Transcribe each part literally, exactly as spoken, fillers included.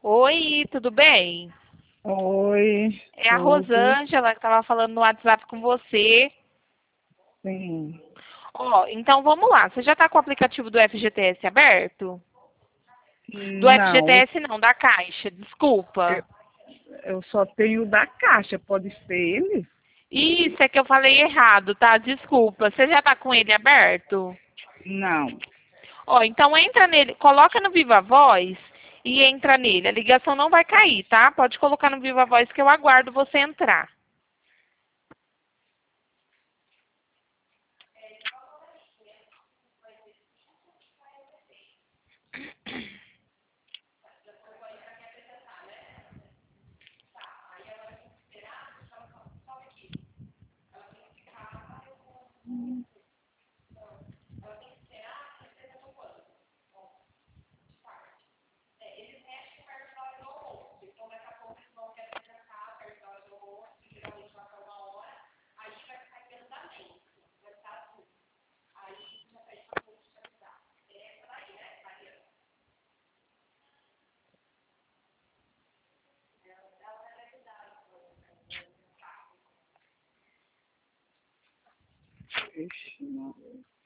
Oi, tudo bem? Oi, É a tudo? Rosângela que estava falando no WhatsApp com você. Sim. Ó, então vamos lá. Você já está com o aplicativo do F G T S aberto? Do Não, F G T S não, da Caixa, desculpa. eu, eu só tenho o da Caixa, pode ser ele? Isso é que eu falei errado, tá? Desculpa. Você já está com ele aberto? Não. Ó, então entra nele, coloca no Viva Voz e entra nele. A ligação não vai cair, tá? Pode colocar no Viva Voz que eu aguardo você entrar. Ixi, não.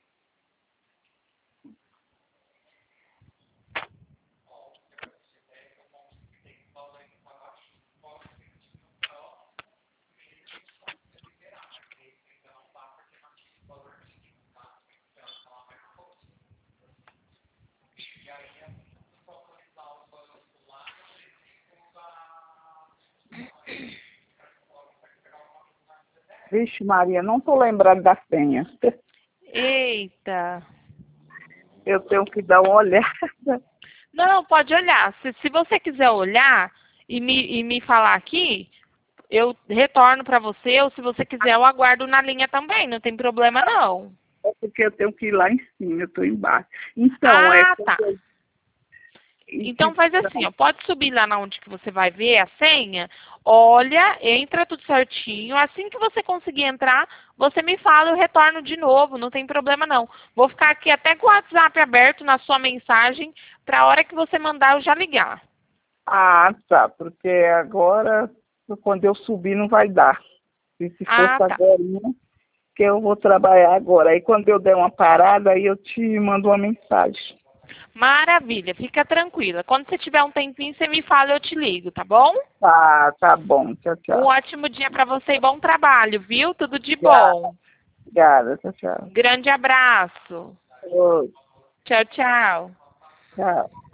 Vixe, Maria, não estou lembrando da senha. Eita. Eu tenho que dar uma olhada. Não, pode olhar. Se, se você quiser olhar e me, e me falar aqui, eu retorno para você, ou se você quiser, eu aguardo na linha também, não tem problema não. É porque eu tenho que ir lá em cima, eu estou embaixo. Então, é Ah, quando tá. eu... Então faz assim, ó, pode subir lá na onde que você vai ver a senha, olha, entra tudo certinho. Assim que você conseguir entrar, você me fala, eu retorno de novo, não tem problema não. Vou ficar aqui até com o WhatsApp aberto na sua mensagem, para a hora que você mandar eu já ligar. Ah, tá, porque agora, quando eu subir, não vai dar. E se fosse Ah, tá. agora, que eu vou trabalhar agora. Aí quando eu der uma parada, aí eu te mando uma mensagem. Maravilha, fica tranquila. Quando você tiver um tempinho, você me fala, eu te ligo, tá bom? Tá, tá bom. Tchau, Um tchau. ótimo dia para você e bom trabalho, viu? Tudo de Obrigada, bom. obrigada. Tchau, tchau. Grande abraço. Oi, Tchau, tchau. tchau.